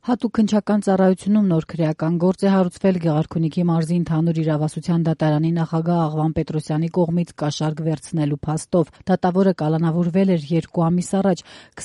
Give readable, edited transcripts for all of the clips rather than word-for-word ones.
Հատուկ քննչական ծառայությունում նոր քրեական գործ է հարուցվել Գեղարքունիքի մարզի ընդհանուր իրավասության դատարանի նախագահ Աղվան Պետրոսյանի կողմից կաշառք վերցնելու փաստով։ Դատավորը կալանավորվել էր 2 ամիս առաջ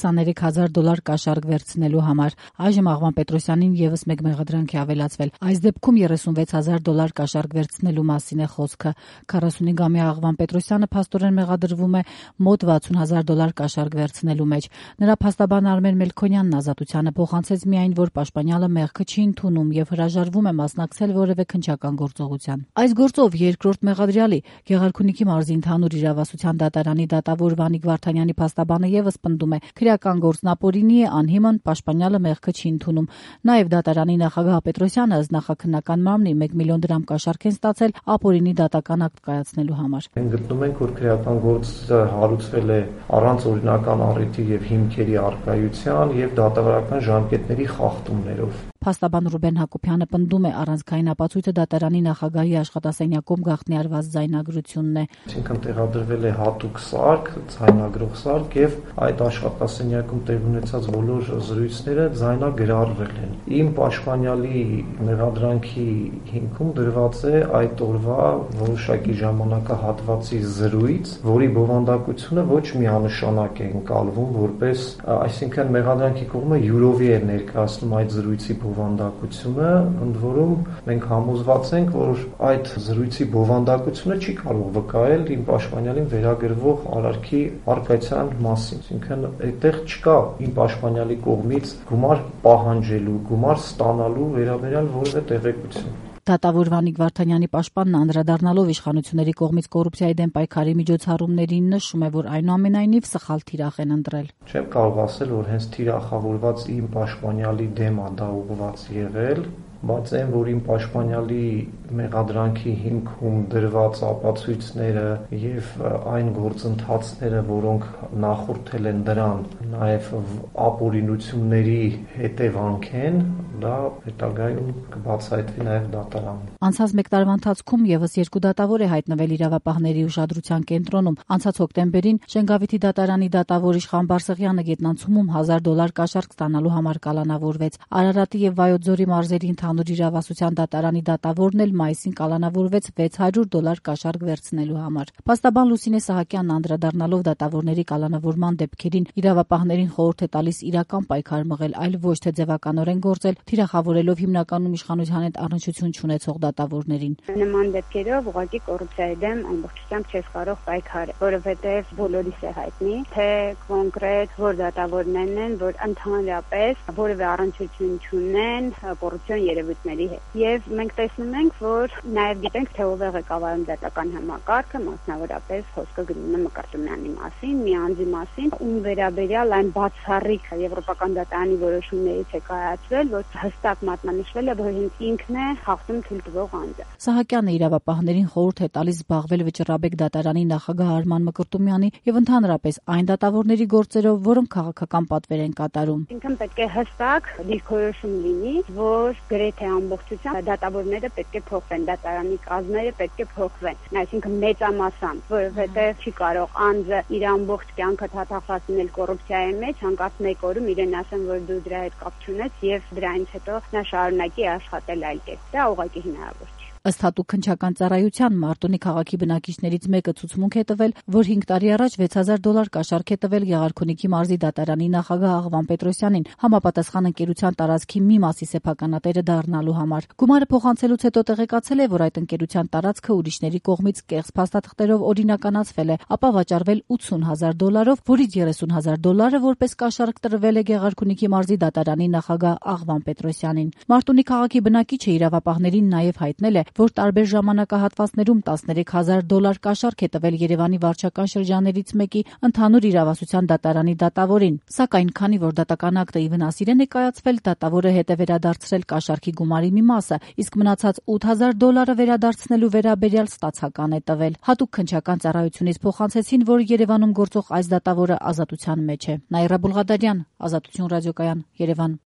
$23,000 կաշառք վերցնելու համար։ Այժմ Աղվան Պետրոսյանին եւս մեկ մեղադրանք է ավելացվել։ Այս դեպքում $36,000 կաշառք վերցնելու մասին է խոսքը։ 45-ամյա Աղվան Պետրոսյանը փաստորեն մեղադրվում է մոտ $60,000 կաշառք վերցնելու մեջ։ Նրա փաստաբան Արմեն Մելքոնյանն ազատությանը փոխանցեց միայն, որ պաշտպանյալը մեղքը չի ընդունում եւ հրաժարվում է մասնակցել որևէ քննչական գործողության։ Այս գործով երկրորդ մեղադրյալի Գեղարքունիքի մարզի ընդհանուր իրավասության դատարանի դատավոր Վանիկ Վարդանյանի փաստաբանը եւս պնդում է, քրեական գործն ապօրինի է, անհիմն, պաշտպանյալը մեղքը չի ընդունում։ Նաեւ դատարանի նախագահ Պետրոսյանը ըստ նախաքննական մամլի 1 միլիոն դրամ կաշառք են ստացել ապօրինի դատական ակտ կայացնելու համար։ Գտնում ենք, որ քրեական գործը հարուցվել է առանց օրինական առիթի եւ հիմքերի առկայության եւ դատավարական ժամկետների խախտումներով։ Փաստաբան Ռուբեն Հակոբյանը պնդում է, առանցքային ապացույցը դատարանի նախագահի աշխատասենյակում գաղտնի արված ձայնագրությունն է։ Այսինքն տեղադրվել է հատուկ սարք, ձայնագրող սարք եւ այդ աշխատասենյակում տեղի ունեցած բոլոր զրույցները ձայնագրարվել են։ Իմ պաշտպանյալի մեղադրանքի հիմքում դրված է այդ օրվա որոշակի ժամանակահատվածի զրույց, որի բովանդակությունը ոչ միանշանակ է ընկալվում որպես, այսինքն մեղադրանքի կողմը յուրովի է ներկայացնում այդ զրույցի բովանդակությունը, ընդ որում մենք համոզված ենք, որ այդ զրույցի բովանդակությունը չի կարող վկայել իմ պաշտպանյալին վերագրվող արարքի առկայության մասին։ Այսինքն այդտեղ չկա իմ պաշտպանյալի կողմից գումար պահանջելու, գումար ստանալու վերաբերյալ որևէ տեղեկություն։ Դատավոր Վանիկ Վարդանյանի պաշտպանն անդրադառնալով իշխանությունների կողմից կոռուպցիայի դեմ պայքարի միջոցառումներին նշում է, որ այնուամենայնիվ սխալ թիրախ են ընտրել։ Չեմ կարող ասել, որ հենց թիրախավորված իմ պաշտպանյալի դեմ է դա ուղղված եղել, բայց այն, որ իմ պաշտպանյալի մեղադրանքի հիմքում դրված ապացույցները եւ այն գործընթացները, որոնք նախորդել են դրան, նաեւ ապօրինությունների հետևանք են, դա հետագայում կբացահայտվի նաեւ դատարանում։ Անցած մեկ տարվա ընթացքում եւս 2 դատավոր է հայտնվել իրավապահների ուշադրության կենտրոնում։ Անցած հոկտեմբերին Շենգավիթի դատարանի դատավոր Իշխան Բարսեղյանը գետնանցումում $1,000 կաշառք ստանալու համար կալանավորվեց։ Արարատի եւ Վայոց ձորի մարզերի ընդհանուր իրավասության դատարանի դատավորն էլ մայիսին կալանավորվեց $600 կաշառք վերցնելու համար։ Փաստաբան Լուսինե Սահակյանն անդրադառնալով դատավորների կալանավորման դեպքերին իրավապահներին խորհուրդ է տալիս իրական պայքար մղել, այլ ոչ թե ձևականորեն գործել, թիրախավորելով հիմնականում իշխանության հետ առնչություն չունեցող դատավորներին։ Նման դեպքերով ուղղակի կոռուպցիայի դեմ ամբողջությամբ չես կարող պայքարել, որովհետև բոլորիս է հայտնի, թե կոնկրետ որ դատավորներն են, որ ընդհանրապես որևէ առնչություն չունեն կոռուպցիոն երևույթների հետ։ Եվ մենք տեսնում ենք, որ նաև գիտենք, թե ով է ղեկավարում դատական համակարգը, մասնավորապես խոսքը գնում է Մկրտումյանի մասին, մի անձի մասին, ում վերաբերյալ այն բացառիկ եվրոպական դատարանի որոշումներից է կայացվել, որ հստակ մատնանշվել է, որ ինքն է հաղթում թույլ տվող անձը։ Սահակյանը իրավապահներին խորհուրդ է տալիս զբաղվել Վճռաբեկ դատարանի նախագահ Արման Մկրտումյանի եւ ընդհանրապես այն դատավորների գործերով, որոնք քաղաքական պատվեր են կատարում։ Ինքն պետք է հստակ դիրքորոշում լինի, որ գրեթե ամբողջությամբ դատավորները պետք է փոխվեն, դատարանի կազմերը պետք է փոխվեն, այսինքն մեծամասամբ, որովհետեւ չի կարող անձը իր ամբողջ կյանքը թաթախված լինել կոռուպցիայի մեջ, հանկարծ մեկ օրում իրեն ասեն, որ դու դրա հետ կապ չունես եւ դրանից հետո նա շարունակի աշխատել այլ կերպ։ Դա ուղղակի հնարավոր չէ։ Ըստ հատուկ քննչական ծառայության Մարտունի քաղաքի բնակիչներից մեկը ցուցմունք է տվել, որ 5 տարի առաջ $6,000 կաշառք է տվել Գեղարքունիքի մարզի դատարանի նախագահ Աղվան Պետրոսյանին համապատասխան ընկերության տարածքի մի մասի սեփականատերը դառնալու համար։ Գումարը փոխանցելուց հետո տեղեկացել է, որ այդ ընկերության տարածքը ուրիշների կողմից կեղծ փաստաթղթերով օրինականացվել է, ապա վաճառվել $80,000, որից $30,000 որպես կաշառք տրվել է Գեղարքունիքի մարզի դատարանի նախագահ Աղվան Պետրոսյանին։ Մարտունի քաղաքի բնակիչը իրավապահներին նաև հայտնել է, որ տարբեր ժամանակահատվածներում $13,000 կաշառք է տվել Երևանի վարչական շրջաններից մեկի ընդհանուր իրավասության դատարանի դատավորին, սակայն քանի որ դատական ակտը ի վնասիր է ներկայացվել, դատավորը հետ է վերադարձրել կաշառքի գումարի մի մասը, իսկ մնացած $8,000 վերադարձնելու վերաբերյալ ստացական է տվել։ Հատուկ քննչական ծառայությունից փոխանցեցին, որ Երևանում գործող այս դատավորը ազատության մեջ է։ Նաիրա Բուլղադարյան, Ազատություն ռադիոկայան, Երևան։